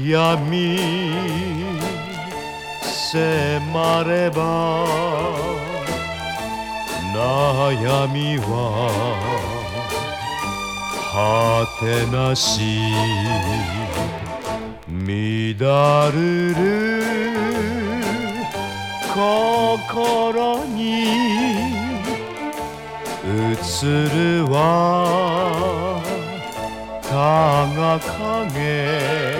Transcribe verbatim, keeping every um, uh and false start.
闇迫れば悩みは果てなし乱るる心に映るはたが影